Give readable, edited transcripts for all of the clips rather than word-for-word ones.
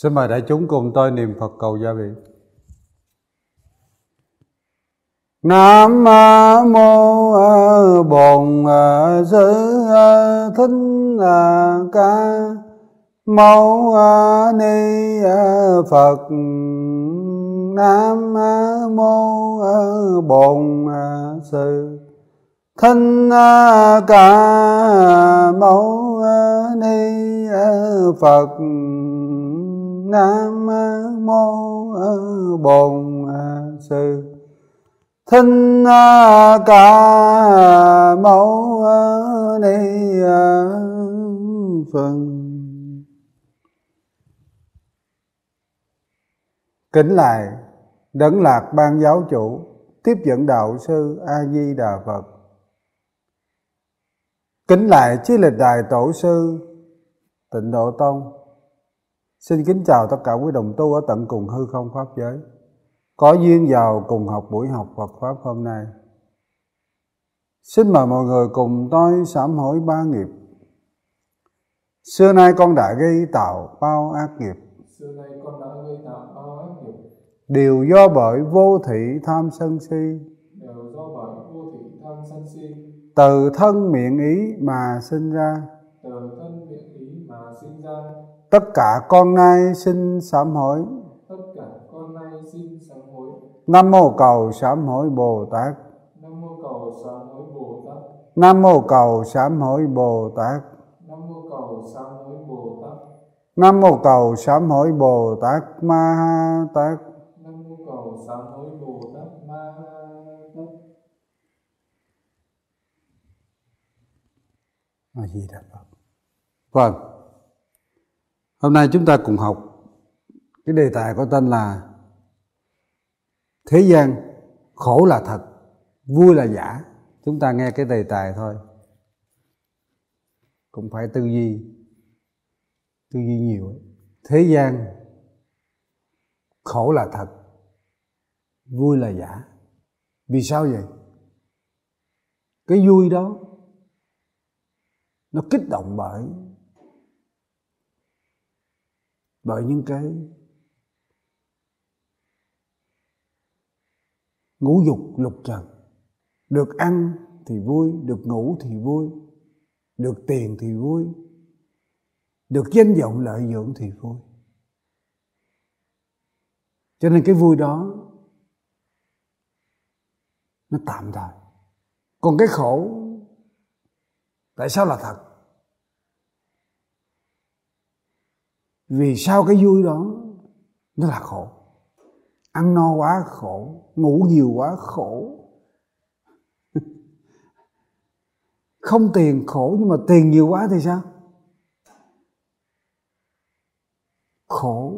Xin mời đại chúng cùng tôi niệm Phật cầu gia vị. Nam mô Bổn Sư Thích Ca Mâu Ni Phật. Nam mô Bổn Sư Thích Ca Mâu Ni Phật. Nam mô Bổn Sư Thích Ca Mâu Ni Phật. Kính lạy Đấng Lạc Ban Giáo Chủ, tiếp dẫn đạo sư A Di Đà Phật. Kính lạy chí lịch đại tổ sư Tịnh Độ Tông. Xin kính chào tất cả quý đồng tu ở tận cùng hư không pháp giới, có duyên vào cùng học buổi học Phật pháp hôm nay. Xin mời mọi người cùng tôi sám hối ba nghiệp. Xưa nay con đã gây tạo bao ác nghiệp, đều do bởi vô thỉ tham sân si, từ thân miệng ý mà sinh ra. Tất cả con nay xin sám hối. Nam mô cầu sám hối Bồ Tát. Nam mô cầu sám hối Bồ Tát. Nam mô cầu sám hối Bồ Tát Ma Ha Tát. Nam mô cầu sám hối Bồ Tát Ma Ha Tát. A Di Đà Phật. Vâng. Hôm nay chúng ta cùng học cái đề tài có tên là thế gian khổ là thật, vui là giả. Chúng ta nghe cái đề tài thôi, cũng phải tư duy nhiều. Thế gian khổ là thật, vui là giả. Vì sao vậy? Cái vui đó nó kích động bởi những cái ngũ dục lục trần. Được ăn thì vui, được ngủ thì vui, được tiền thì vui, được danh vọng lợi dưỡng thì vui. Cho nên cái vui đó nó tạm thời. Còn cái khổ, tại sao là thật? Vì sao cái vui đó nó là khổ? Ăn no quá khổ, ngủ nhiều quá khổ. Không tiền khổ, nhưng mà tiền nhiều quá thì sao? Khổ.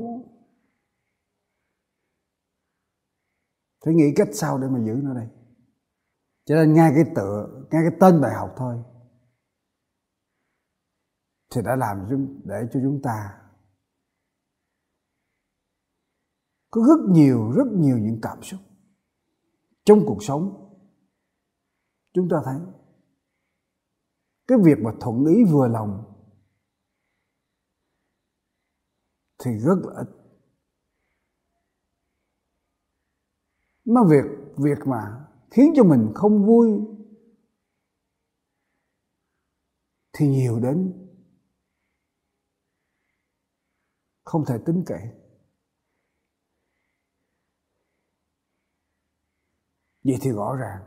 Phải nghĩ cách sao để mà giữ nó đây. Cho nên ngay cái tên bài học thôi thì đã làm để cho chúng ta có rất nhiều những cảm xúc trong cuộc sống. Chúng ta thấy cái việc mà thuận ý vừa lòng thì rất là ít. Mà việc mà khiến cho mình không vui thì nhiều đến không thể tính kể. Vậy thì rõ ràng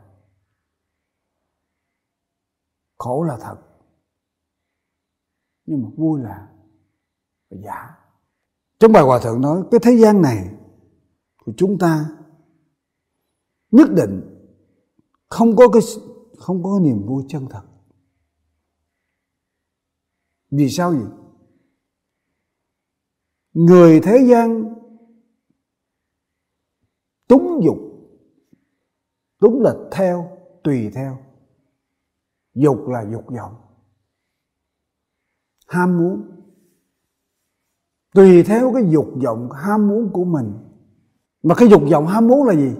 khổ là thật, nhưng mà vui là giả. Trong bài Hòa Thượng nói cái thế gian này của chúng ta nhất định không có cái niềm vui chân thật. Vì sao vậy? Người thế gian túng dục. Túng là theo, tùy theo. Dục là dục vọng, ham muốn. Tùy theo cái dục vọng ham muốn của mình. Mà cái dục vọng ham muốn là gì?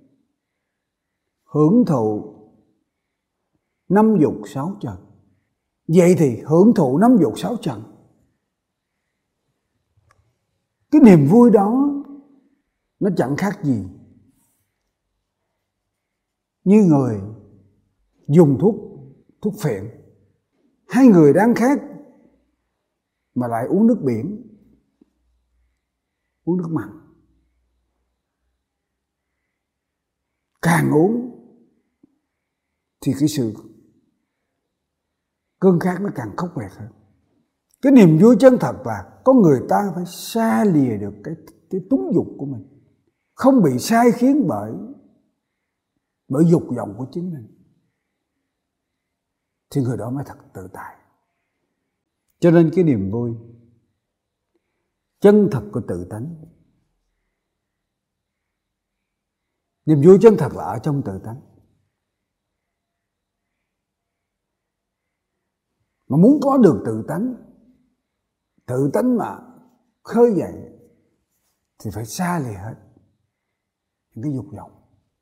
Hưởng thụ năm dục sáu trần. Vậy thì hưởng thụ năm dục sáu trần Cái niềm vui đó nó chẳng khác gì như người dùng thuốc phiện, hai người đang khát mà lại uống nước biển, uống nước mặn. Càng uống thì cái sự cơn khát nó càng khốc liệt hơn. Cái niềm vui chân thật là có người ta phải xa lìa được cái túng dục của mình, không bị sai khiến bởi dục vọng của chính mình, thì người đó mới thật tự tại. Cho nên cái niềm vui chân thật của tự tánh, niềm vui chân thật là ở trong tự tánh. Mà muốn có được tự tánh mà khơi dậy thì phải xa lìa hết những cái dục vọng.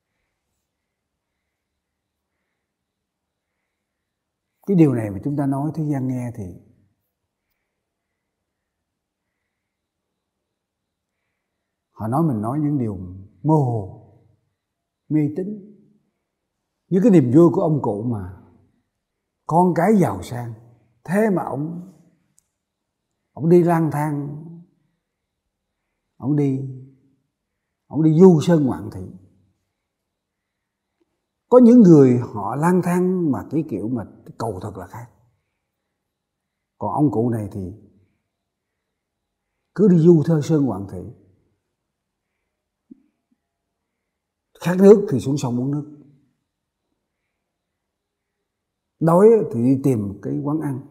Cái điều này mà chúng ta nói thế gian nghe thì họ nói mình nói những điều mơ hồ, mê tín. Như cái niềm vui của ông cụ mà con cái giàu sang, thế mà ông đi lang thang, ông đi du sơn ngoạn thị. Có những người họ lang thang mà cái kiểu mà cầu thật là khác. Còn ông cụ này thì cứ đi du thơ sơn ngoạn thị, khát nước thì xuống sông uống nước, đói thì đi tìm cái quán ăn,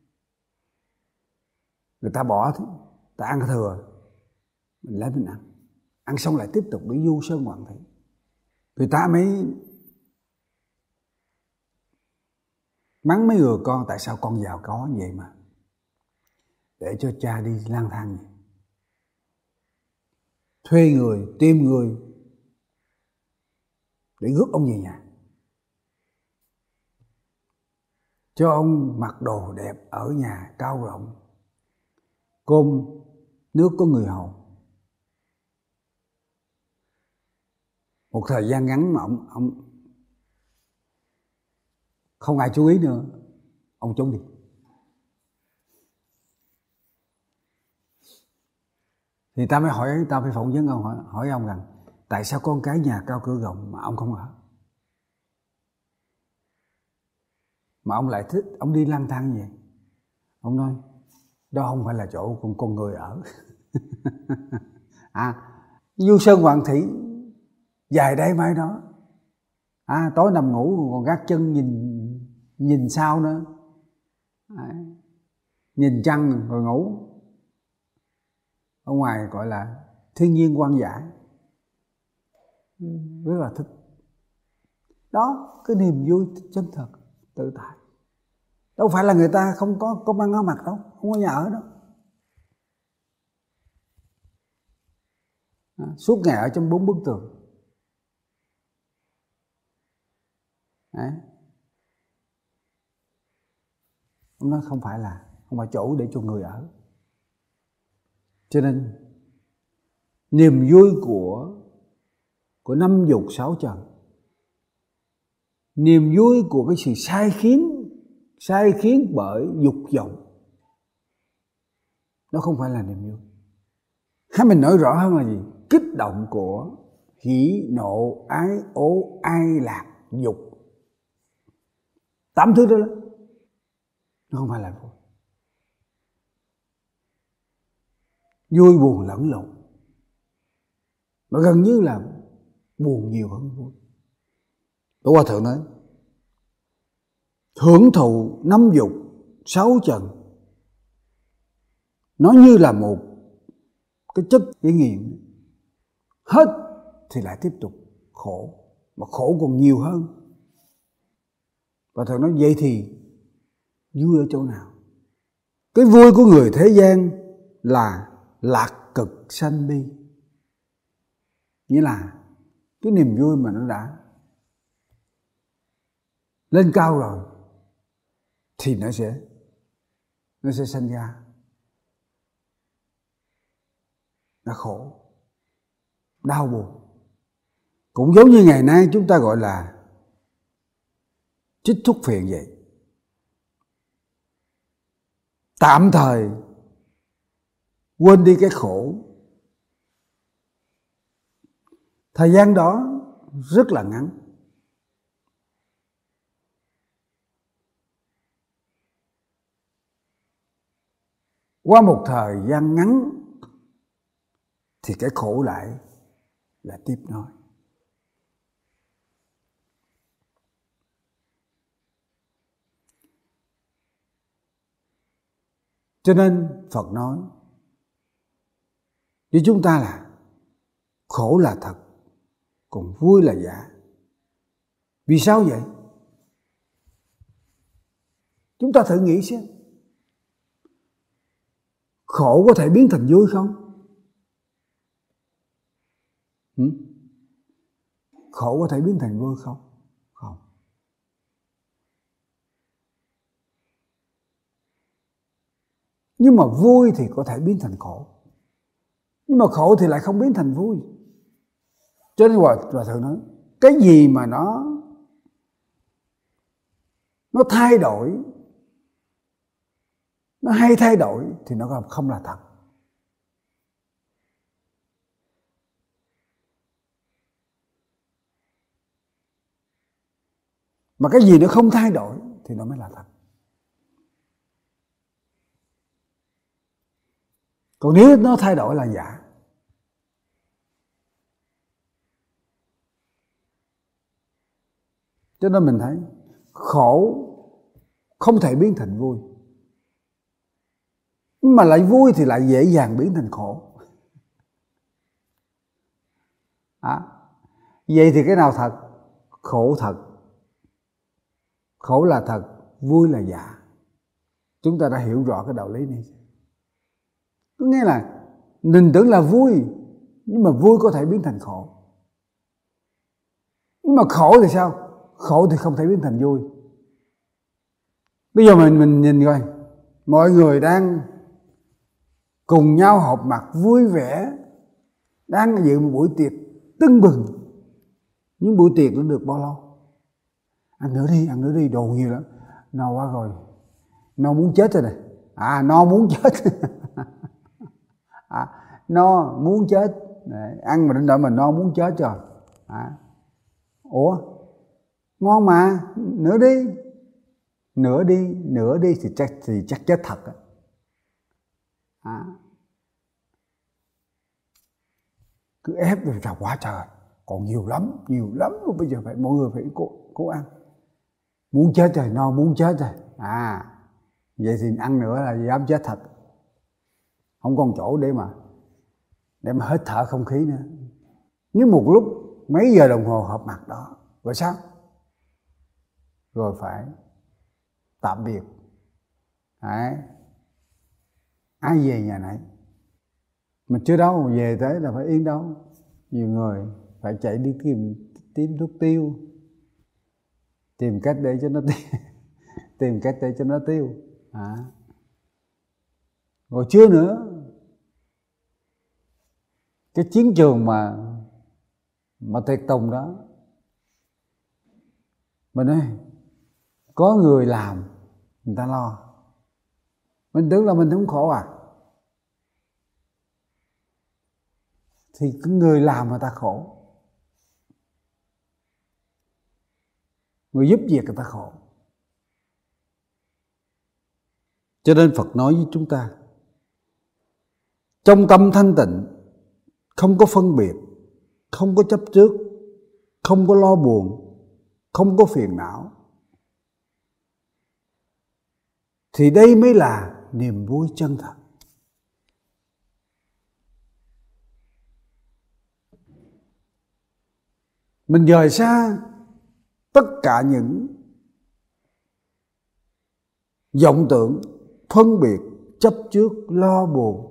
người ta bỏ thì ta ăn thừa, mình lấy mình ăn xong lại tiếp tục đi du sơn ngoạn thị. Người ta mới mắng mấy người con, tại sao con giàu có vậy mà để cho cha đi lang thang vậy? Thuê người, tìm người để rước ông về nhà, cho ông mặc đồ đẹp ở nhà cao rộng, cơm nước có người hầu. Một thời gian ngắn mà ông không ai chú ý nữa, ông trốn đi. Thì ta phải phỏng vấn ông, hỏi ông rằng tại sao con cái nhà cao cửa rộng mà ông không ở, mà ông lại thích ông đi lang thang vậy? Ông nói đó không phải là chỗ con người ở. Du sơn ngoạn thị dài đây mai đó, tối nằm ngủ còn gác chân nhìn sao nữa, nhìn trăng rồi ngủ. Ở ngoài gọi là thiên nhiên hoang dã, rất là thích. Đó, cái niềm vui chân thật, tự tại. Đâu phải là người ta không có ăn có mặc đâu, không có nhà ở đâu. Suốt ngày ở trong 4 bức tường. Ông nói không phải chỗ để cho người ở. Cho nên niềm vui của 5 dục 6 trần, niềm vui của cái sự sai khiến bởi dục vọng, nó không phải là niềm vui. Hay mình nói rõ hơn là gì? Kích động của hỉ nộ ái ố ai lạc dục, 8 thứ đó nó không phải là vui. Vui buồn lẫn lộn, nó gần như là buồn nhiều hơn vui. Tổ Hòa Thượng nói hưởng thụ 5 dục 6 trần nó như là một cái chất để nghiện, hết thì lại tiếp tục khổ, mà khổ còn nhiều hơn. Và Thượng nói vậy thì vui ở chỗ nào? Cái vui của người thế gian là lạc cực sanh bi, nghĩa là cái niềm vui mà nó đã lên cao rồi thì nó sẽ sinh ra là khổ, đau buồn. Cũng giống như ngày nay chúng ta gọi là chích thuốc phiện vậy. Tạm thời quên đi cái khổ. Thời gian đó rất là ngắn. Qua một thời gian ngắn thì cái khổ lại là tiếp nối. Cho nên Phật nói với chúng ta là khổ là thật, còn vui là giả. Vì sao vậy? Chúng ta thử nghĩ xem. Khổ có thể biến thành vui không? Khổ có thể biến thành vui không? Không. Nhưng mà vui thì có thể biến thành khổ. Nhưng mà khổ thì lại không biến thành vui. Cho nên Hòa Thượng nói, cái gì mà nó thay đổi, nó hay thay đổi thì nó không là thật. Mà cái gì nó không thay đổi thì nó mới là thật. Còn nếu nó thay đổi là giả. Cho nên mình thấy khổ không thể biến thành vui. Nhưng mà lại vui thì lại dễ dàng biến thành khổ. Vậy thì cái nào thật? Khổ thật. Khổ là thật, vui là giả. Chúng ta đã hiểu rõ cái đạo lý này. Có nghĩa là mình tưởng là vui, nhưng mà vui có thể biến thành khổ. Nhưng mà khổ thì sao? Khổ thì không thể biến thành vui. Bây giờ mình nhìn coi, mọi người đang cùng nhau họp mặt vui vẻ, đang dự một buổi tiệc tưng bừng. Nhưng buổi tiệc nó được bao lâu? Ăn nữa đi, đồ nhiều lắm. No quá rồi, no muốn chết rồi này. No muốn chết. No muốn chết. Đấy, ăn mà đến đợi mà no muốn chết rồi. Ủa, ngon mà, nữa đi thì chắc chết thật. Cứ ép rồi ra quá trời, còn nhiều lắm luôn, bây giờ phải mọi người phải cố ăn. Muốn chết rồi, no muốn chết rồi. Vậy thì ăn nữa là dám chết thật. Không còn chỗ để mà hít thở không khí nữa. Nhưng một lúc mấy giờ đồng hồ họp mặt đó, rồi sao? Rồi phải tạm biệt. Ai về nhà nấy. Mà chưa đâu về tới là phải yên đâu. Nhiều người phải chạy đi tìm thuốc tiêu, tìm cách để cho nó tiêu. Tìm cách để cho nó tiêu. Rồi chưa nữa, cái chiến trường mà tiệc tùng đó, mình ơi, có người làm người ta lo. Mình tưởng là mình không khổ thì cái người làm người ta khổ, người giúp việc người ta khổ. Cho nên Phật nói với chúng ta, trong tâm thanh tịnh, không có phân biệt, không có chấp trước, không có lo buồn, không có phiền não, thì đây mới là niềm vui chân thật. Mình rời xa tất cả những vọng tưởng, phân biệt, chấp trước, lo buồn,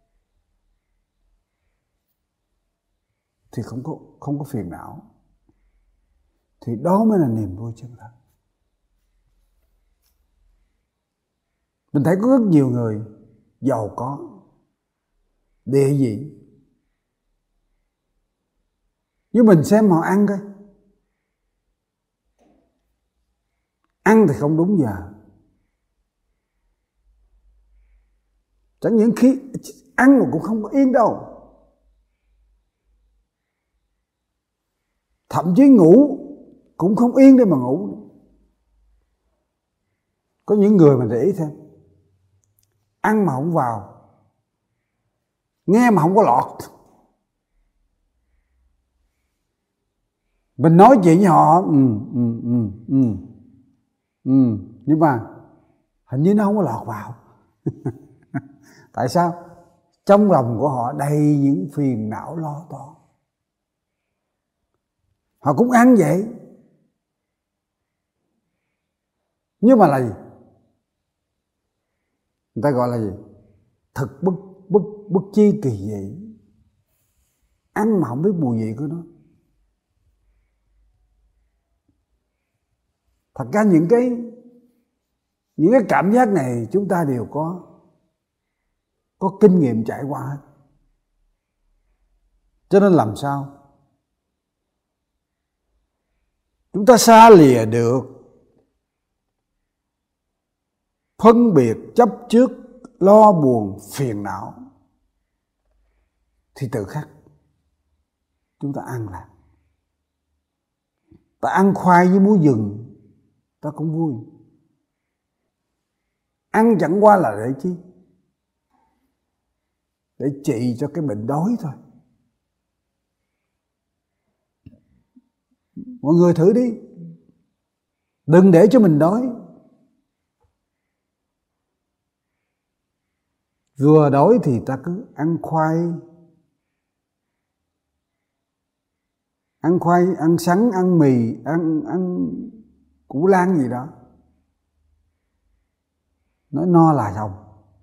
thì không có phiền não, thì đó mới là niềm vui chân thật. Mình thấy có rất nhiều người giàu có, địa vị, Nhưng mình xem họ ăn coi. Ăn thì không đúng giờ. Chẳng những khi ăn mà cũng không có yên đâu. Thậm chí ngủ cũng không yên để mà ngủ. Có những người mình để ý thêm, ăn mà không vào, nghe mà không có lọt. Mình nói chuyện với họ, nhưng mà hình như nó không có lọt vào. Tại sao? Trong lòng của họ đầy những phiền não lo toan. Họ cũng ăn vậy, nhưng mà là gì? Người ta gọi là gì? Thực bất chi kỳ dị. Ăn mà không biết mùi vị của nó. Thật ra những cái cảm giác này chúng ta đều có kinh nghiệm trải qua hết. Cho nên làm sao chúng ta xa lìa được phân biệt chấp trước, lo buồn, phiền não, thì tự khắc chúng ta ăn là ta ăn khoai với muối gừng ta cũng vui. Ăn chẳng qua là để chi? Để trị cho cái bệnh đói thôi. Mọi người thử đi, đừng để cho mình đói. Vừa đói thì ta cứ ăn khoai, ăn sắn, ăn mì, ăn củ lan gì đó. Nói no là xong.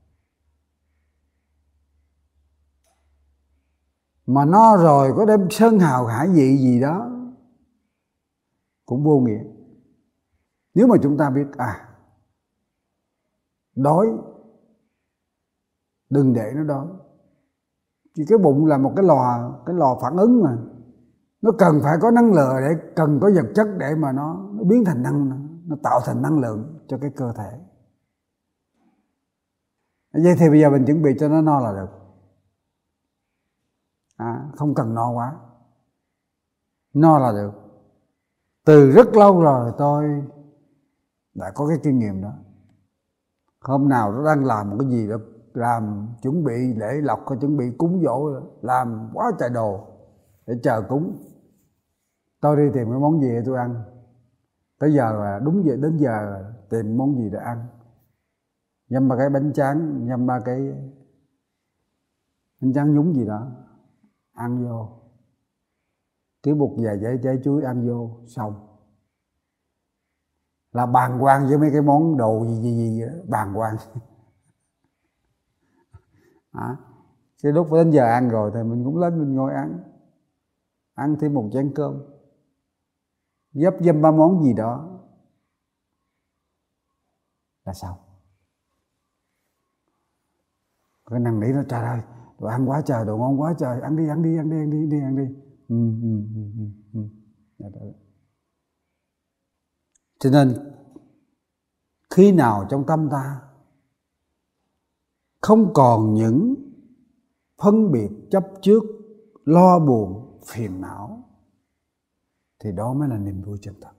Mà no rồi có đem sơn hào hải vị gì đó cũng vô nghĩa. Nếu mà chúng ta biết đói, đừng để nó đói. Chỉ cái bụng là một cái lò phản ứng mà. Nó cần phải có năng lượng, để cần có vật chất để mà nó biến thành nó tạo thành năng lượng cho cái cơ thể. Vậy thì bây giờ mình chuẩn bị cho nó no là được. Không cần no quá, no là được. Từ rất lâu rồi tôi đã có cái kinh nghiệm đó. Hôm nào nó đang làm một cái gì đó, làm chuẩn bị lễ lộc, chuẩn bị cúng dỗ, làm quá trời đồ để chờ cúng. Tôi đi tìm cái món gì để tôi ăn. Tới giờ là đúng vậy, đến giờ tìm món gì để ăn. Nhâm ba cái bánh tráng, nhâm ba cái bánh tráng nhúng gì đó, ăn vô. Cái bột vài trái chuối ăn vô, xong. Là bàng hoàng với mấy cái món đồ gì đó, bàng hoàng. Cái lúc đến giờ ăn rồi thì mình cũng lên mình ngồi ăn thêm một chén cơm, gấp dăm ba món gì đó là xong. Cái năng nỉ nó trời ơi, đồ ăn quá trời, đồ ngon quá trời, ăn đi. Cho nên khi nào trong tâm ta không còn những phân biệt chấp trước, lo buồn, phiền não, thì đó mới là niềm vui chân thật.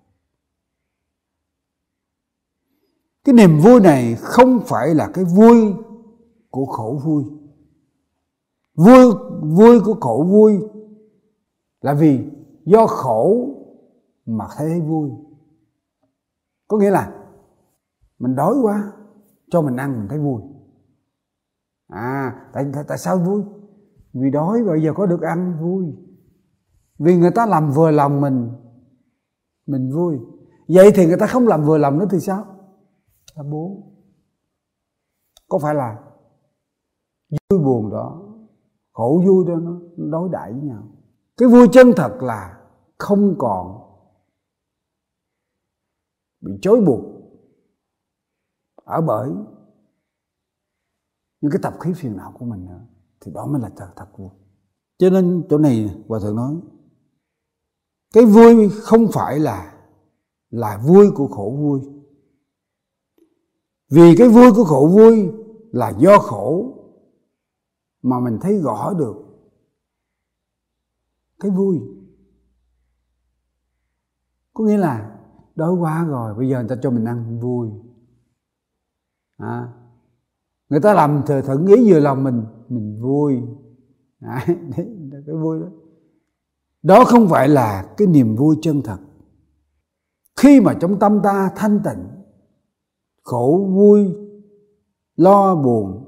Cái niềm vui này không phải là cái vui của khổ vui. Vui của khổ vui là vì do khổ mà thấy vui. Có nghĩa là mình đói quá, cho mình ăn mình thấy vui. Tại sao vui? Vì đói bây giờ có được ăn vui. Vì người ta làm vừa lòng mình vui. Vậy thì người ta không làm vừa lòng nữa thì sao? Ta bố. Có phải là vui buồn đó, khổ vui đó nó đối đãi với nhau. Cái vui chân thật là không còn bị trói buộc ở bởi những cái tập khí phiền não của mình nữa, thì đó mới là thật vui. Cho nên chỗ này Hòa Thượng nói Cái vui không phải là vui của khổ vui. Vì cái vui của khổ vui là do khổ mà mình thấy rõ được cái vui. Có nghĩa là đói quá rồi, bây giờ người ta cho mình ăn vui. Người ta làm thuận ý vừa lòng mình vui. Cái vui đó. Đó không phải là cái niềm vui chân thật. Khi mà trong tâm ta thanh tịnh, khổ vui, lo buồn,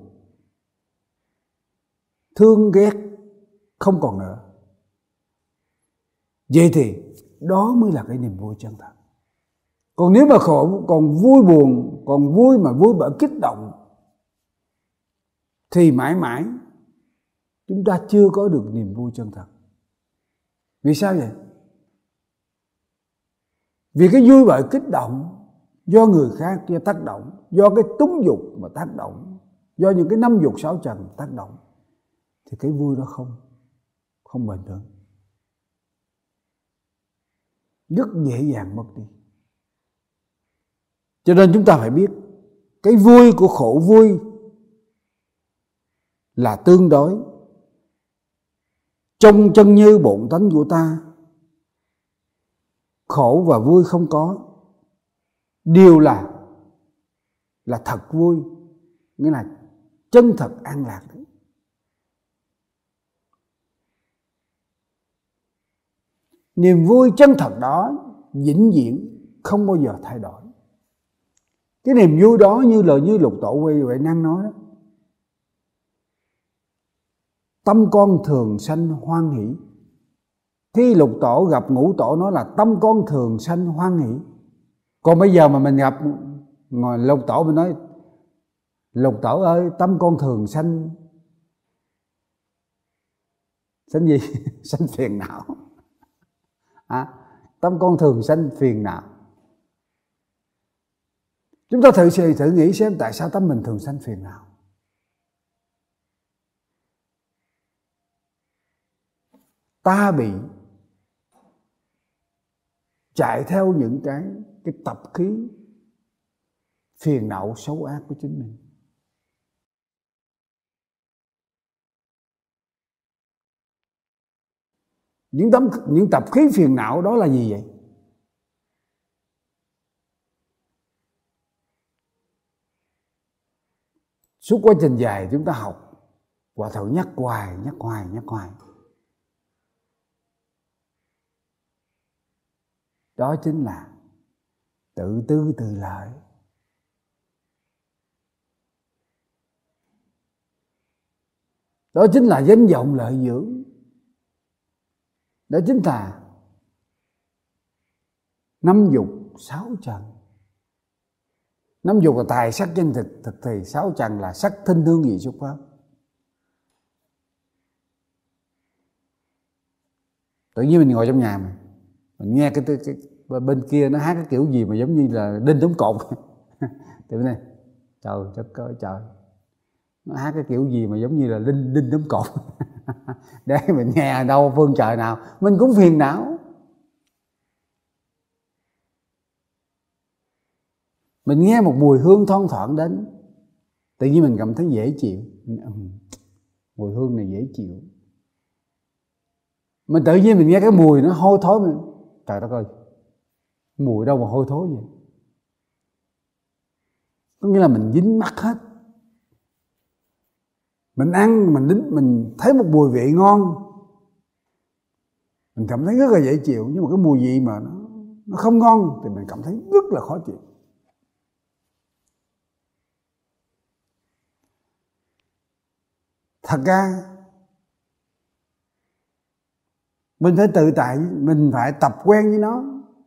thương ghét không còn nữa, vậy thì đó mới là cái niềm vui chân thật. Còn nếu mà khổ, còn vui buồn, còn vui mà vui bởi kích động, thì mãi mãi chúng ta chưa có được niềm vui chân thật. Vì sao vậy? Vì cái vui bởi kích động do người khác kia tác động, do cái túng dục mà tác động, do những cái năm dục sáu trần tác động, thì cái vui đó không bền vững, rất dễ dàng mất đi. Cho nên chúng ta phải biết cái vui của khổ vui là tương đối. Trong chân như bổn tánh của ta, khổ và vui không có, đều là thật vui, nghĩa là chân thật an lạc. Niềm vui chân thật đó vĩnh viễn không bao giờ thay đổi. Cái niềm vui đó như Lục Tổ Huệ Năng nói đó, tâm con thường sanh hoan hỷ. Khi Lục Tổ gặp Ngũ Tổ nói là tâm con thường sanh hoan hỷ. Còn bây giờ mà mình gặp Lục Tổ, mình nói Lục Tổ ơi, tâm con thường sanh gì? Sanh phiền não. Tâm con thường sanh phiền não. Chúng ta thử nghĩ xem tại sao tâm mình thường sanh phiền não. Ta bị chạy theo những cái tập khí phiền não xấu ác của chính mình. Những tập khí phiền não đó là gì vậy? Suốt quá trình dài chúng ta học, Hòa Thượng nhắc hoài. Đó chính là tự tư tự lợi. Đó chính là danh vọng lợi dưỡng. Đó chính là năm dục sáu trần. Năm dục là tài sắc danh thực thì sáu trần là sắc thinh hương vị xúc pháp. Tự nhiên mình ngồi trong nhà mình nghe cái bên kia nó hát cái kiểu gì mà giống như là đinh đóng cột. Thì bên này trời đất ơi trời, nó hát cái kiểu gì mà giống như là đinh đóng cột. Để mình nghe ở đâu phương trời nào mình cũng phiền não. Mình nghe một mùi hương thoang thoảng đến, tự nhiên mình cảm thấy dễ chịu. Mùi hương này dễ chịu. Mình tự nhiên mình nghe cái mùi nó hôi thối, mình trời đất ơi, mùi đâu mà hôi thối vậy. Có nghĩa là mình dính mắc hết. Mình ăn, mình thấy một mùi vị ngon, mình cảm thấy rất là dễ chịu. Nhưng mà cái mùi vị mà nó không ngon thì mình cảm thấy rất là khó chịu. Thật ra mình phải tự tại, mình phải tập quen với nó.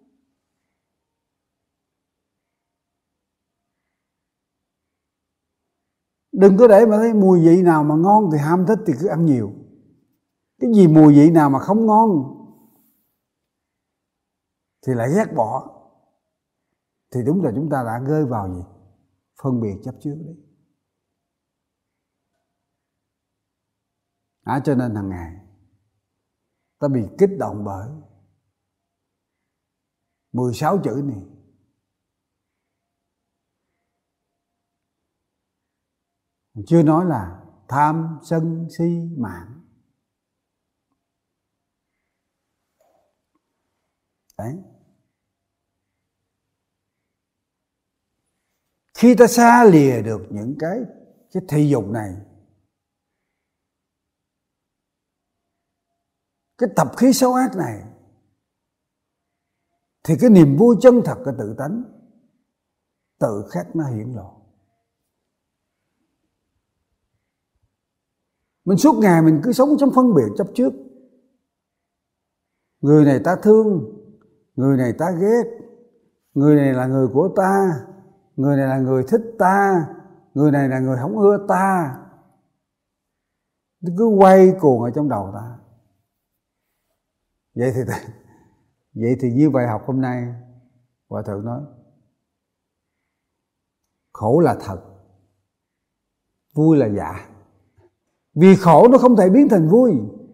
Đừng có để mà thấy mùi vị nào mà ngon thì ham thích thì cứ ăn nhiều. Cái gì mùi vị nào mà không ngon thì lại ghét bỏ, thì đúng là chúng ta đã rơi vào gì? Phân biệt chấp trước đấy. Cho nên hàng ngày ta bị kích động bởi 16 chữ này. Chưa nói là tham sân si mạng. Đấy. Khi ta xa lìa được những cái thị dục này, cái tập khí xấu ác này, thì cái niềm vui chân thật của tự tánh tự khắc nó hiển lộ. Mình suốt ngày mình cứ sống trong phân biệt chấp trước. Người này ta thương, người này ta ghét, người này là người của ta, người này là người thích ta, người này là người không ưa ta. Nó cứ quay cuồng ở trong đầu ta. Vậy thì như bài học hôm nay, Hòa Thượng nói khổ là thật, vui là giả. Vì khổ nó không thể biến thành vui,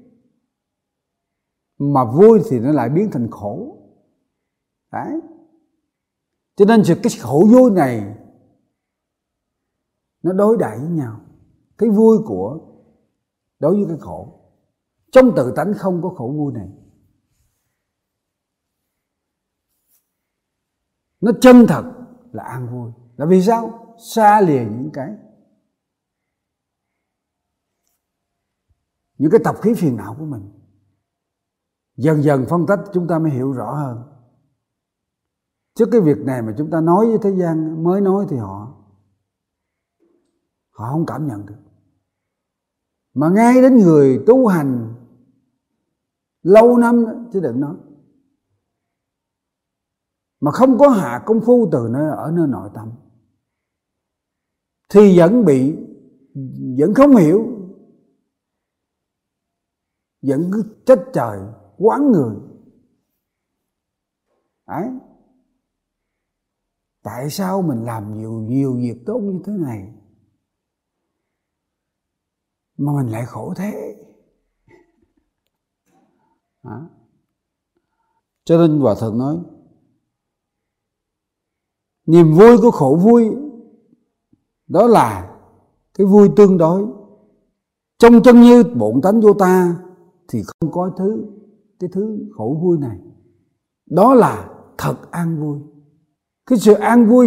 mà vui thì nó lại biến thành khổ. Đấy. Cho nên cái khổ vui này nó đối đãi với nhau. Cái vui của đối với cái khổ. Trong tự tánh không có khổ vui này. Nó chân thật là an vui. Là vì sao? Xa lìa những cái tập khí phiền não của mình. Dần dần phân tích chúng ta mới hiểu rõ hơn. Chứ cái việc này mà chúng ta nói với thế gian, mới nói thì họ không cảm nhận được. Mà ngay đến người tu hành lâu năm chứ đừng nói, mà không có hạ công phu ở nơi nội tâm, thì vẫn không hiểu, vẫn cứ trách trời oán người. Đấy. Tại sao mình làm nhiều việc tốt như thế này mà mình lại khổ thế? Cho nên Hòa Thượng nói niềm vui của khổ vui đó là cái vui tương đối. Trong chân như bổn tánh vô ta thì không có cái thứ khổ vui này. Đó là thật an vui. Cái sự an vui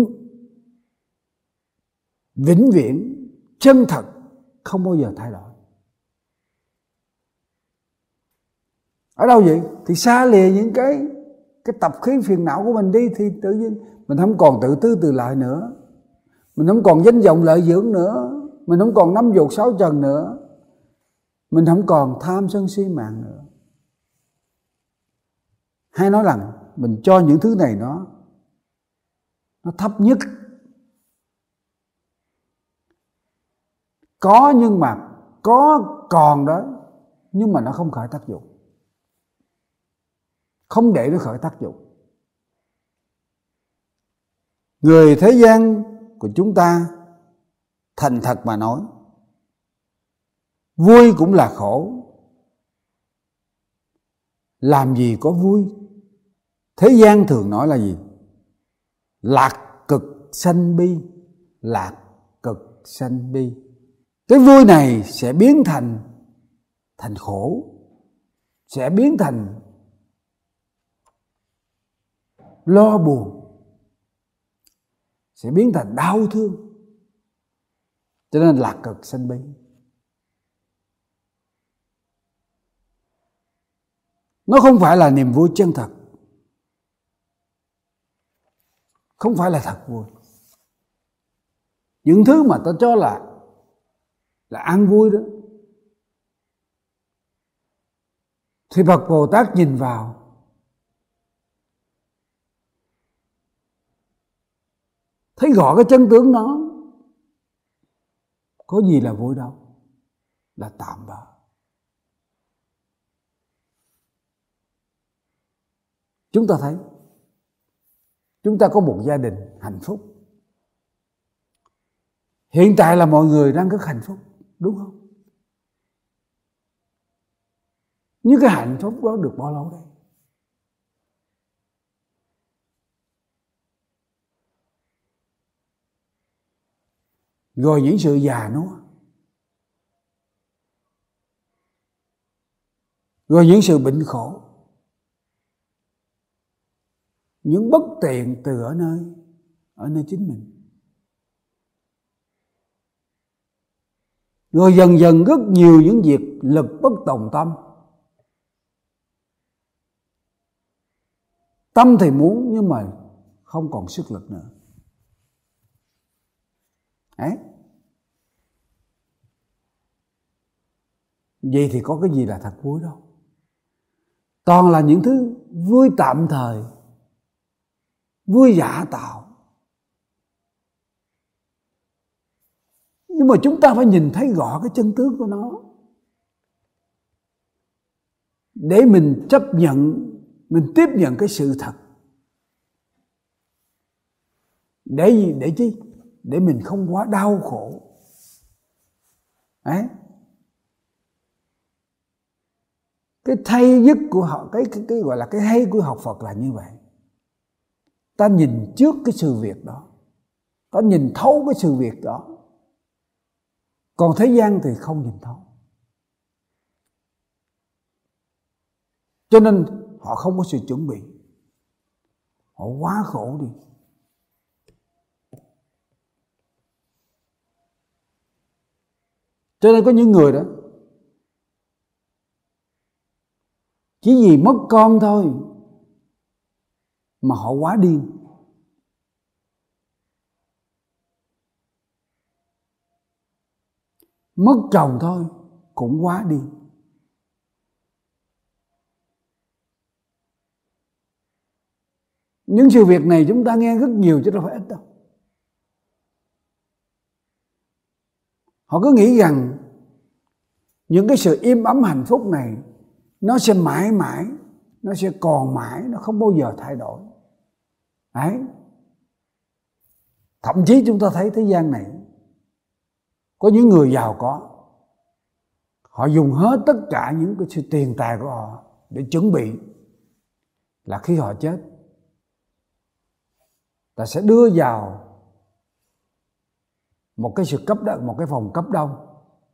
vĩnh viễn, chân thật, không bao giờ thay đổi. Ở đâu vậy? Thì xa lìa những cái tập khí phiền não của mình đi, thì tự nhiên mình không còn tự tư tự lợi nữa, mình không còn danh vọng lợi dưỡng nữa, mình không còn năm dục sáu trần nữa, mình không còn tham sân si mạng nữa. Hay nói rằng mình cho những thứ này nó thấp nhất. Có nhưng mà có còn đó, nhưng mà nó không khởi tác dụng. Không để nó khởi tác dụng. Người thế gian của chúng ta thành thật mà nói, vui cũng là khổ. Làm gì có vui? Thế gian thường nói là gì? Lạc cực sanh bi. Lạc cực sanh bi. Cái vui này sẽ biến thành khổ, sẽ biến thành lo buồn, sẽ biến thành đau thương. Cho nên lạc cực sanh bi. Nó không phải là niềm vui chân thật, không phải là thật vui. Những thứ mà ta cho là an vui đó, thì Phật Bồ Tát nhìn vào thấy rõ cái chân tướng nó, có gì là vui đâu, là tạm bợ. Chúng ta thấy chúng ta có một gia đình hạnh phúc. Hiện tại là mọi người đang rất hạnh phúc, đúng không? Nhưng cái hạnh phúc đó được bao lâu đây? rồi những sự già nua, rồi những sự bệnh khổ, những bất tiện từ ở nơi chính mình. Rồi dần dần rất nhiều những việc lực bất tòng tâm. Tâm thì muốn nhưng mà không còn sức lực nữa. Đấy. Vậy thì có cái gì là thật vui đâu. Toàn là những thứ vui tạm thời, vui giả tạo. Nhưng mà chúng ta phải nhìn thấy rõ cái chân tướng của nó, để mình chấp nhận, mình tiếp nhận cái sự thật. Để gì? Để chi? Để mình không quá đau khổ. Đấy. Cái thay nhất của họ, cái gọi là cái hay của học Phật là như vậy. Ta nhìn trước cái sự việc đó, ta nhìn thấu cái sự việc đó. Còn thế gian thì không nhìn thấu. Cho nên họ không có sự chuẩn bị, họ quá khổ đi. Cho nên có những người đó chỉ vì mất con thôi mà họ quá điên. Mất chồng thôi cũng quá điên. Những sự việc này chúng ta nghe rất nhiều chứ đâu phải ít đâu. Họ cứ nghĩ rằng những cái sự im ấm hạnh phúc này nó sẽ mãi mãi, nó sẽ còn mãi, nó không bao giờ thay đổi. Đấy. Thậm chí chúng ta thấy thế gian này có những người giàu có, họ dùng hết tất cả những cái sự tiền tài của họ để chuẩn bị là khi họ chết, ta sẽ đưa vào một cái sự cấp đông, một cái phòng cấp đông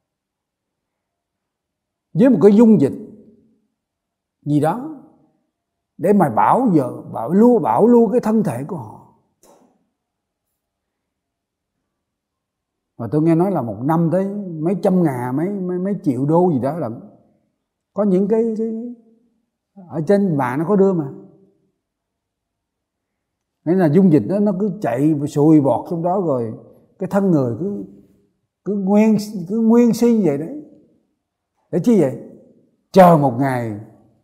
với một cái dung dịch gì đó để mà bảo lưu cái thân thể của họ. Và tôi nghe nói là một năm tới mấy trăm ngàn, mấy triệu đô gì đó, là có những cái ở trên mạng nó có đưa mà. Nên là dung dịch đó nó cứ chạy sùi bọt trong đó, rồi cái thân người cứ nguyên si vậy đấy. Để chi vậy? Chờ một ngày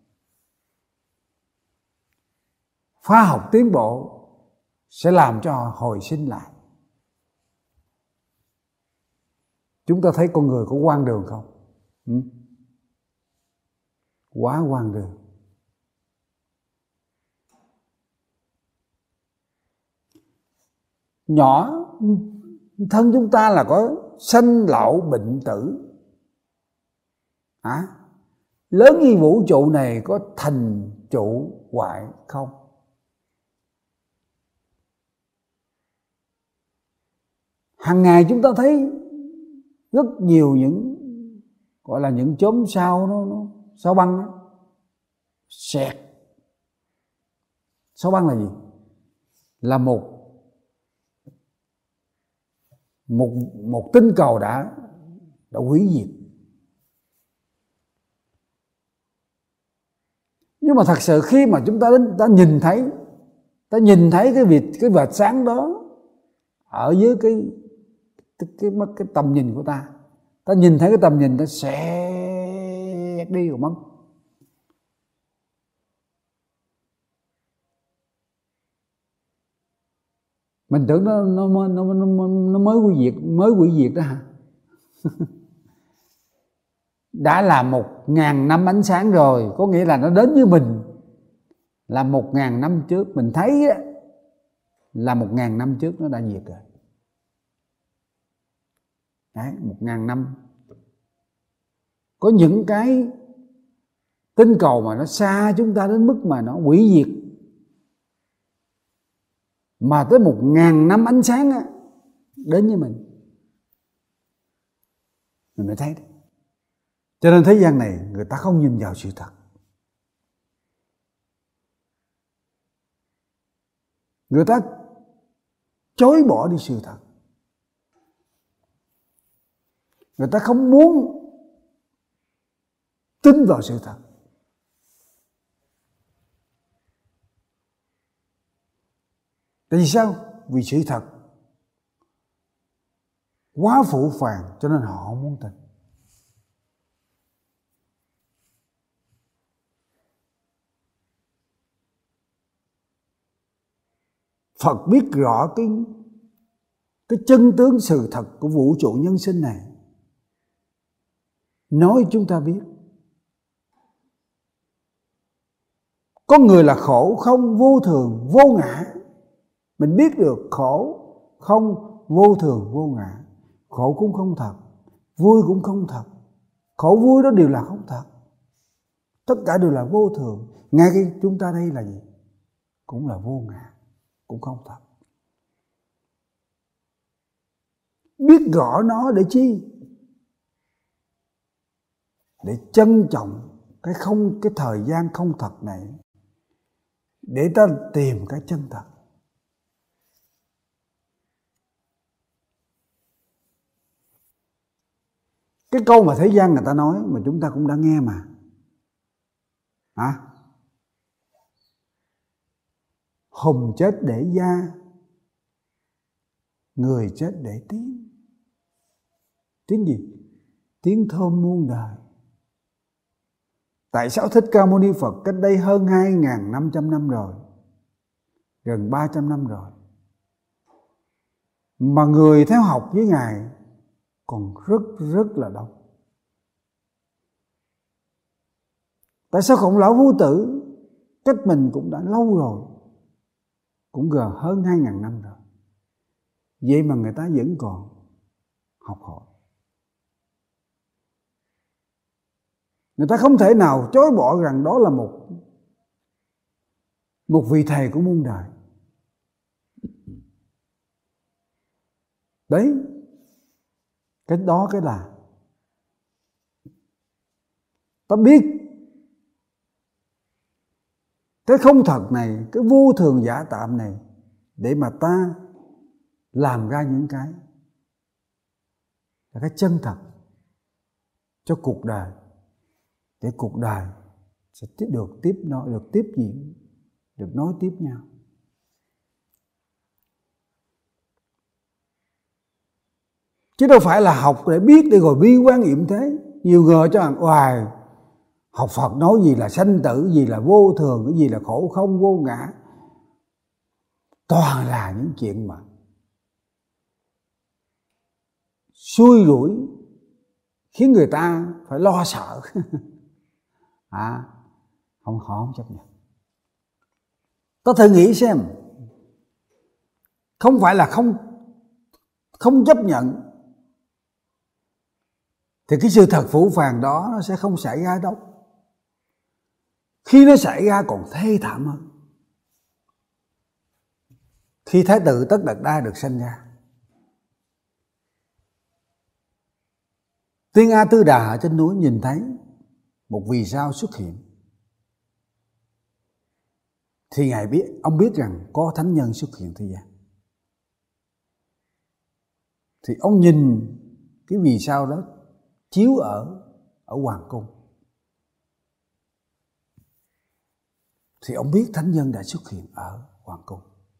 khoa học tiến bộ sẽ làm cho họ hồi sinh lại. Chúng ta thấy con người có hoang đường không? Quá hoang đường. Nhỏ thân chúng ta là có sanh lão bệnh tử. Lớn như vũ trụ này có thành trụ hoại không? Hàng ngày chúng ta thấy rất nhiều những gọi là những chốm sao, nó sao băng đó, xẹt. Sao băng là gì? Là một tinh cầu đã hủy diệt. Nhưng mà thật sự khi mà chúng ta nhìn thấy cái vệt sáng đó ở dưới cái tầm nhìn của ta nhìn thấy cái tầm nhìn nó xẹt đi rồi mất. Mình tưởng nó mới hủy diệt đó hả? Đã là 1000 năm ánh sáng rồi, có nghĩa là nó đến với mình là 1000 năm trước. Mình thấy là 1000 năm trước nó đã diệt rồi. Đấy, 1000 năm. Có những cái tinh cầu mà nó xa chúng ta đến mức mà nó hủy diệt, mà tới 1000 năm ánh sáng đến với mình. mình mới thấy đấy. Cho nên thế gian này người ta không nhìn vào sự thật. Người ta chối bỏ đi sự thật. Người ta không muốn tin vào sự thật. Tại vì sao? Vì sự thật quá phũ phàng cho nên họ không muốn tin. Phật biết rõ cái chân tướng sự thật của vũ trụ nhân sinh này, nói chúng ta biết. Có người là khổ không, vô thường, vô ngã. Mình biết được khổ không, vô thường, vô ngã. Khổ cũng không thật, vui cũng không thật. Khổ vui đó đều là không thật. Tất cả đều là vô thường. Ngay cái chúng ta đây là gì? Cũng là vô ngã, cũng không thật. Biết rõ nó để chi? Để trân trọng cái thời gian không thật này, để ta tìm cái chân thật. Cái câu mà thế gian người ta nói mà chúng ta cũng đã nghe mà. Hùng chết để da, người chết để tiếng. Tiếng gì? Tiếng thơm muôn đời. Tại sao Thích Ca Mâu Ni Phật cách đây hơn 2.500 năm rồi, gần 300 năm rồi, mà người theo học với Ngài còn rất là đông? Tại sao Khổng Lão Vô Tử cách mình cũng đã lâu rồi, cũng gần hơn 2.000 năm rồi, vậy mà người ta vẫn còn học hỏi? Người ta không thể nào chối bỏ rằng đó là một vị thầy của muôn đời. Đấy, cái đó cái là ta biết cái không thật này, cái vô thường giả tạm này, để mà ta làm ra những cái là cái chân thật cho cuộc đời, để cuộc đời sẽ được tiếp diễn, được nói tiếp nhau. Chứ đâu phải là học để biết để rồi bi quan niệm thế. Nhiều người cho rằng hoài học Phật nói gì là sanh tử, gì là vô thường, cái gì là khổ không, vô ngã. Toàn là những chuyện mà xui rủi, khiến người ta phải lo sợ. Họ không chấp nhận. Ta thử nghĩ xem, không phải là không chấp nhận thì cái sự thật phũ phàng đó nó sẽ không xảy ra đâu. Khi nó xảy ra còn thê thảm hơn. Khi Thái tử Tất Đạt Đa được sinh ra, Tiên A Tư Đà ở trên núi nhìn thấy một vì sao xuất hiện, thì ông biết rằng có thánh nhân xuất hiện thế gian. Thì ông nhìn cái vì sao đó chiếu ở hoàng cung, thì ông biết thánh nhân đã xuất hiện ở hoàng cung.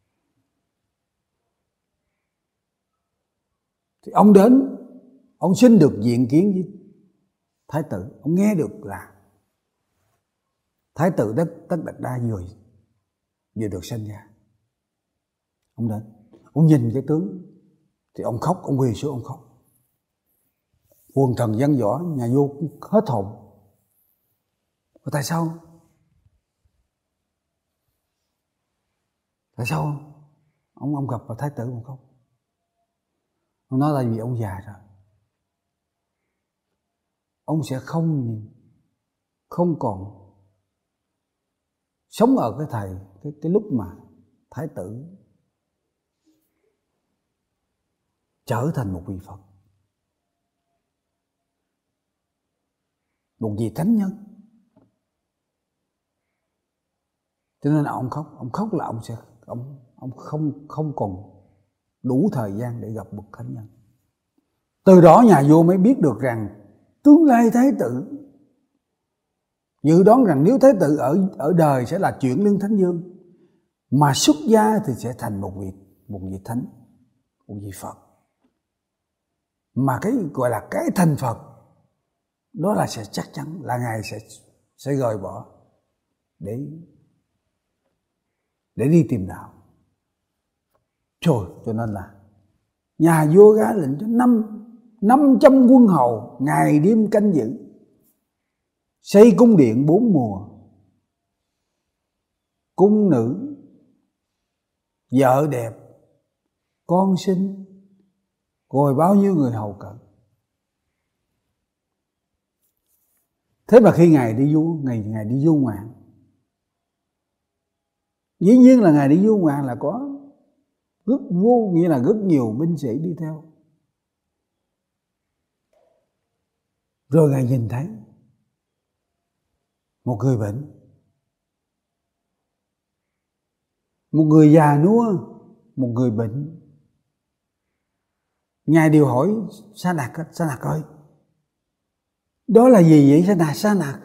Thì ông đến, ông xin được diện kiến với Thái tử. Ông nghe được là Thái tử Tất Đạt Đa vừa được sinh ra. Ông đến, ông nhìn cái tướng thì ông khóc, ông quỳ xuống ông khóc. Quần thần văn võ nhà vua cũng hết hồn. Tại sao? Tại sao ông gặp vào Thái tử mà khóc? Ông nói là vì ông già rồi, ông sẽ không còn sống ở cái lúc mà Thái tử trở thành một vị Phật. một vị thánh nhân. Cho nên ông khóc là ông không còn đủ thời gian để gặp bậc thánh nhân. Từ đó nhà vua mới biết được rằng tương lai thái tử dự đoán rằng nếu thái tử ở đời sẽ là chuyển lương thánh dương, mà xuất gia thì sẽ thành một vị thánh, một vị Phật. Mà cái gọi là cái thành Phật đó là sẽ chắc chắn là Ngài sẽ rời bỏ để đi tìm đạo. Trời, cho nên là nhà vua ra lệnh cho 500 quân hầu ngày đêm canh giữ, xây cung điện 4 mùa, cung nữ, vợ đẹp, con sinh, rồi bao nhiêu người hầu cận. Thế mà khi Ngài đi du ngoạn, dĩ nhiên là Ngài đi du ngoạn là có nghĩa là rất nhiều binh sĩ đi theo. Rồi Ngài nhìn thấy một người bệnh, một người già nua, một người bệnh. Ngài đều hỏi Sa Nặc ơi, đó là gì vậy Sa Nặc?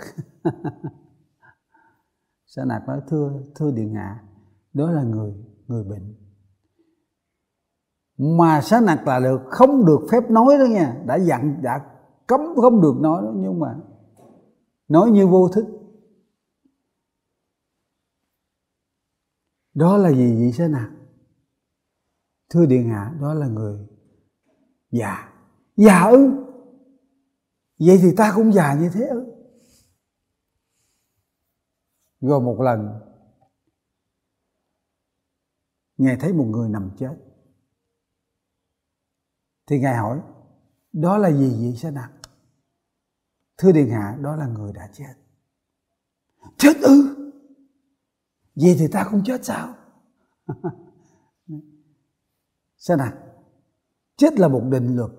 Sa Nặc nói thưa điện hạ, đó là người bệnh. Mà Sa Nặc là không được phép nói đó nha, đã cấm không được nói đó, nhưng mà nói như vô thức. Đó là gì vậy Sa Nặc? Thưa điện hạ, đó là người già. Già ư? Vậy thì ta cũng già như thế ư? Rồi một lần Ngài thấy một người nằm chết, thì Ngài hỏi đó là gì vậy Sa Nặc? Thưa điện hạ, đó là người đã chết. Chết ư? Vậy thì ta cũng chết sao? Sa Nặc, chết là một định luật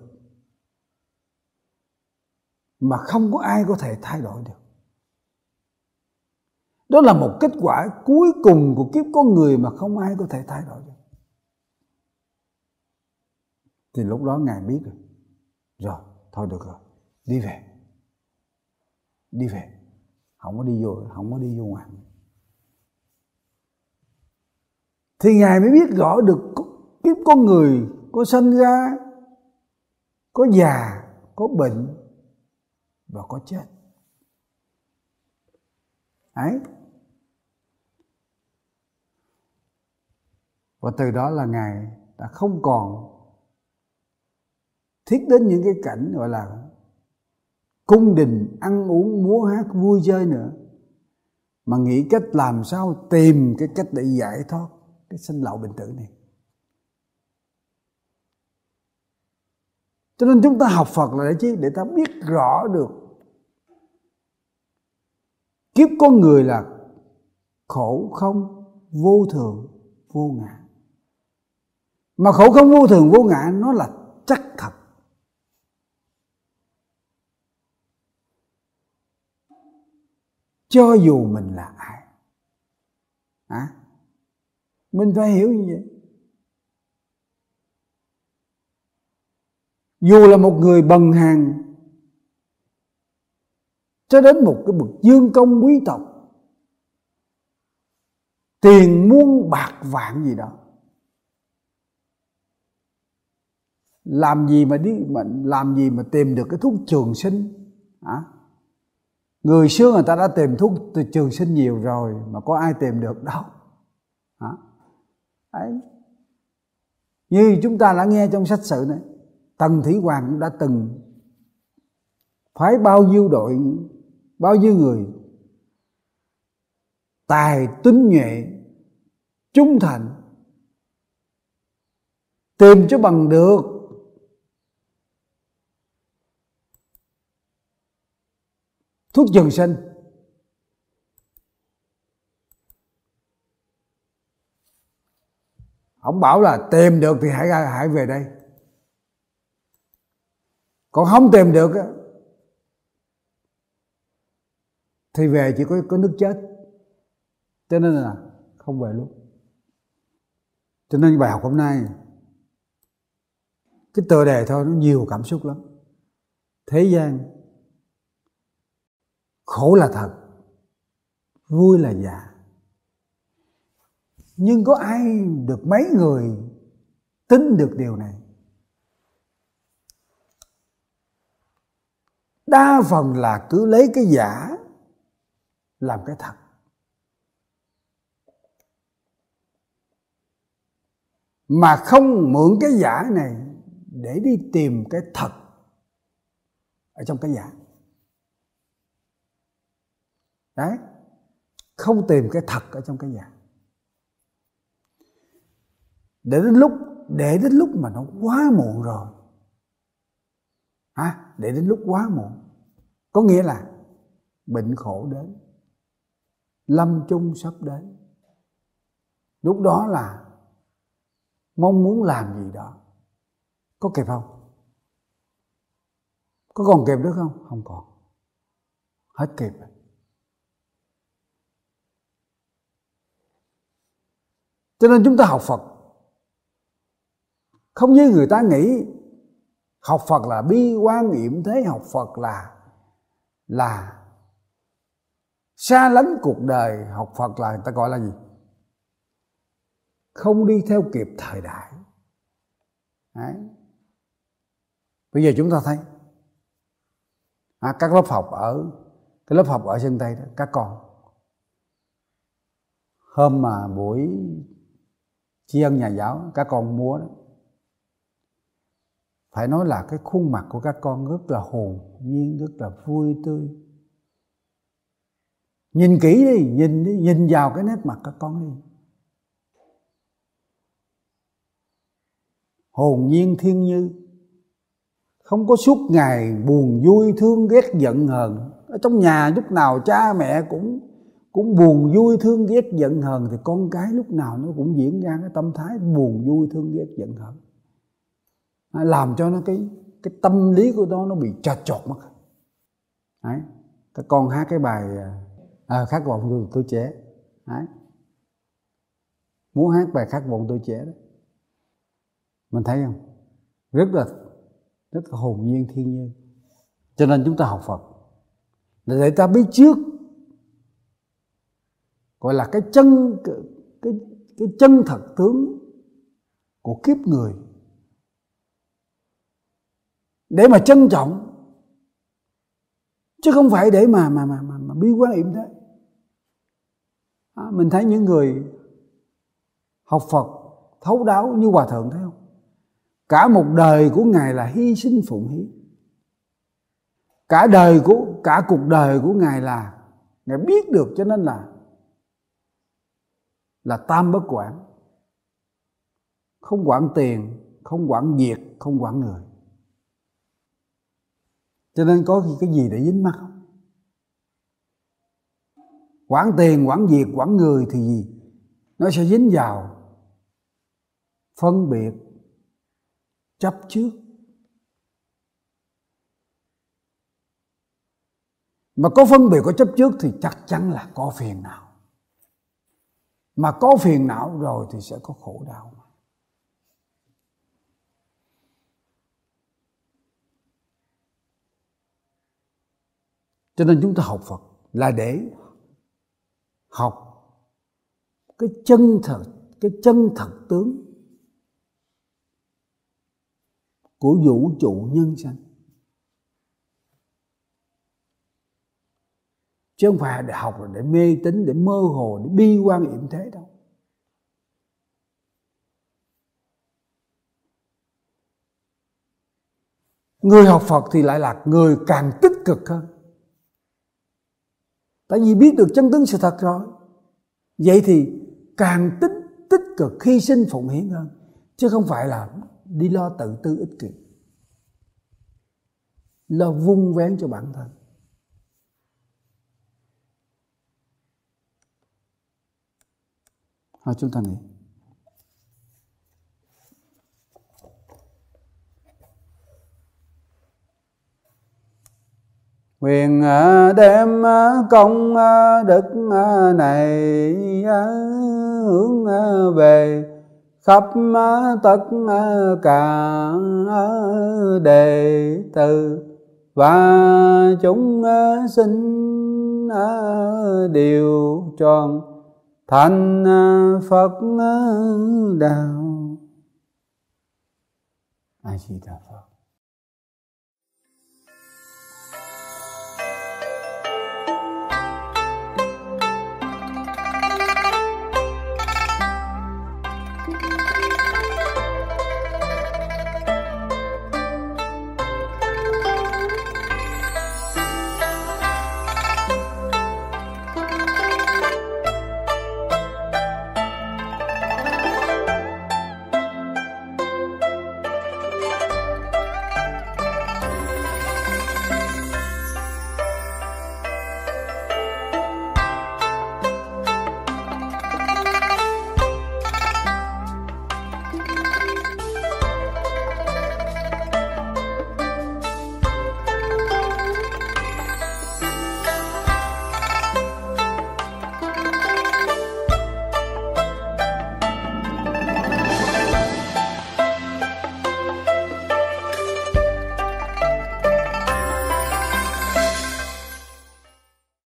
mà không có ai có thể thay đổi được. Đó là một kết quả cuối cùng của kiếp con người mà không ai có thể thay đổi được. Thì lúc đó Ngài biết rồi, thôi được rồi, đi về, không có đi vô ngoại. Thì Ngài mới biết rõ được kiếp con người có sanh ra, có già, có bệnh và có chết. Ấy. Và từ đó là Ngài đã không còn thiết đến những cái cảnh gọi là cung đình ăn uống múa hát vui chơi nữa, mà nghĩ cách làm sao tìm cái cách để giải thoát cái sinh lão bệnh tử này. Cho nên chúng ta học Phật là để chi? Để ta biết rõ được kiếp con người là khổ không, vô thường, vô ngã. Mà khổ không vô thường vô ngã nó là chắc thật. Cho dù mình là ai, mình phải hiểu như vậy. Dù là một người bần hàn cho đến một cái bậc dương công quý tộc, tiền muôn bạc vạn gì đó, làm gì mà tìm được cái thuốc trường sinh hả? Người xưa người ta đã tìm thuốc trường sinh nhiều rồi, mà có ai tìm được đâu hả? Đấy. Như chúng ta đã nghe trong sách sử này, Tần Thủy Hoàng cũng đã từng phái bao nhiêu người tài tinh nhuệ trung thành tìm cho bằng được thuốc trường sinh. Ông bảo là tìm được thì hãy về đây, còn không tìm được thì về chỉ có nước chết, cho nên là không về luôn. Cho nên bài học hôm nay cái tựa đề thôi nó nhiều cảm xúc lắm. Thế gian khổ là thật, vui là giả. Nhưng có ai được mấy người tin được điều này? Đa phần là cứ lấy cái giả làm cái thật. Mà không mượn cái giả này để đi tìm cái thật ở trong cái giả. Đấy, không tìm cái thật ở trong cái giả. Để đến lúc mà nó quá muộn rồi. Để đến lúc quá muộn. Có nghĩa là bệnh khổ đến, lâm chung sắp đến. Lúc đó là mong muốn làm gì đó, có kịp không? Có còn kịp nữa không? Không còn. Hết kịp rồi. Cho nên chúng ta học Phật không như người ta nghĩ. Học Phật là bi quan yểm thế. Học Phật là xa lánh cuộc đời. Học Phật là người ta gọi là gì? Không đi theo kịp thời đại. Đấy. Bây giờ chúng ta thấy các lớp học ở sân Tây đó, các con hôm mà buổi tri ân nhà giáo các con múa đó, phải nói là cái khuôn mặt của các con rất là hồn nhiên, rất là vui tươi. Nhìn kỹ đi, nhìn vào cái nét mặt các con đi. Hồn nhiên thiên như, không có suốt ngày buồn vui thương ghét giận hờn. Ở trong nhà lúc nào cha mẹ cũng buồn vui thương ghét giận hờn, thì con cái lúc nào nó cũng diễn ra cái tâm thái buồn vui thương ghét giận hờn, làm cho nó cái tâm lý của nó bị chột mất. Đấy, các con hát cái bài Khát vọng tôi trẻ. Đấy, muốn hát bài Khát vọng tôi trẻ đó, mình thấy không? Rất là hồn nhiên thiên nhiên. Cho nên chúng ta học Phật là để ta biết trước, gọi là cái chân thật tướng của kiếp người, để mà trân trọng, chứ không phải để mà bi quan yểm thế. Mình thấy những người học Phật thấu đáo như Hòa Thượng, thấy không? Cả một đời của Ngài là hy sinh phụng hiến. Cả cuộc đời của Ngài là Ngài biết được, cho nên là tam bất quản. Không quản tiền, không quản việc, không quản người. Cho nên có cái gì để dính mắc không? Quản tiền, quản việc, quản người thì gì? Nó sẽ dính vào phân biệt, chấp trước. Mà có phân biệt, có chấp trước thì chắc chắn là có phiền não. Mà có phiền não rồi thì sẽ có khổ đau. Cho nên chúng ta học Phật là để học cái chân thật tướng của vũ trụ nhân sanh, chứ không phải để học là để mê tín, để mơ hồ, để bi quan yểm thế đâu. Người học Phật thì lại là người càng tích cực hơn, tại vì biết được chân tướng sự thật rồi. Vậy thì càng tích cực hy sinh phụng hiến hơn, chứ không phải là đi lo tự tư ích kỷ, lo vung vén cho bản thân. Chúng ta nghĩ Nguyện đem công đức này hướng về khắp tất cả đệ tử và chúng sinh đều tròn thành Phật đạo. A Di Đà Phật.